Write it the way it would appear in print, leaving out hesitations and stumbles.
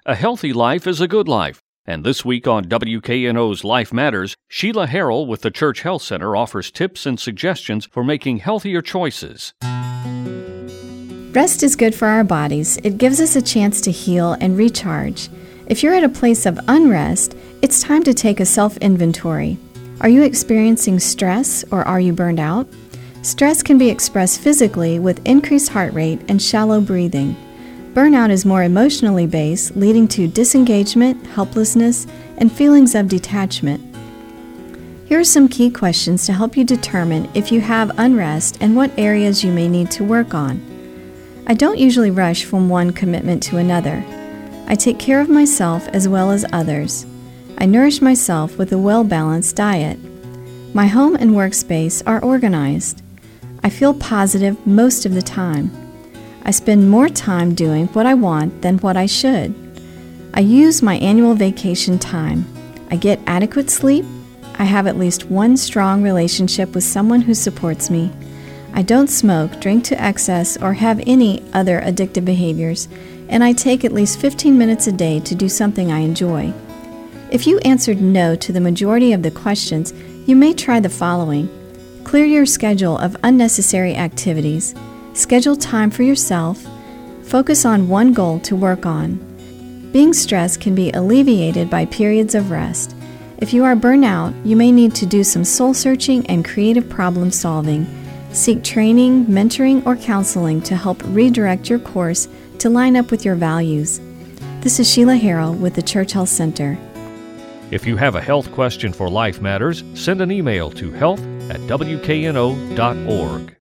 A healthy life is a good life. And this week on WKNO's Life Matters, Sheila Harrell with the Church Health Center offers tips and suggestions for making healthier choices. Rest is good for our bodies. It gives us a chance to heal and recharge. If you're at a place of unrest, it's time to take a self-inventory. Are you experiencing stress or are you burned out? Stress can be expressed physically with increased heart rate and shallow breathing. Burnout is more emotionally based, leading to disengagement, helplessness, and feelings of detachment. Here are some key questions to help you determine if you have unrest and what areas you may need to work on. I don't usually rush from one commitment to another. I take care of myself as well as others. I nourish myself with a well-balanced diet. My home and workspace are organized. I feel positive most of the time. I spend more time doing what I want than what I should. I use my annual vacation time. I get adequate sleep. I have at least one strong relationship with someone who supports me. I don't smoke, drink to excess, or have any other addictive behaviors, and I take at least 15 minutes a day to do something I enjoy. If you answered no to the majority of the questions, you may try the following. Clear your schedule of unnecessary activities. Schedule time for yourself. Focus on one goal to work on. Being stressed can be alleviated by periods of rest. If you are burnt out, you may need to do some soul-searching and creative problem-solving. Seek training, mentoring, or counseling to help redirect your course to line up with your values. This is Sheila Harrell with the Church Health Center. If you have a health question for Life Matters, send an email to health@wkno.org.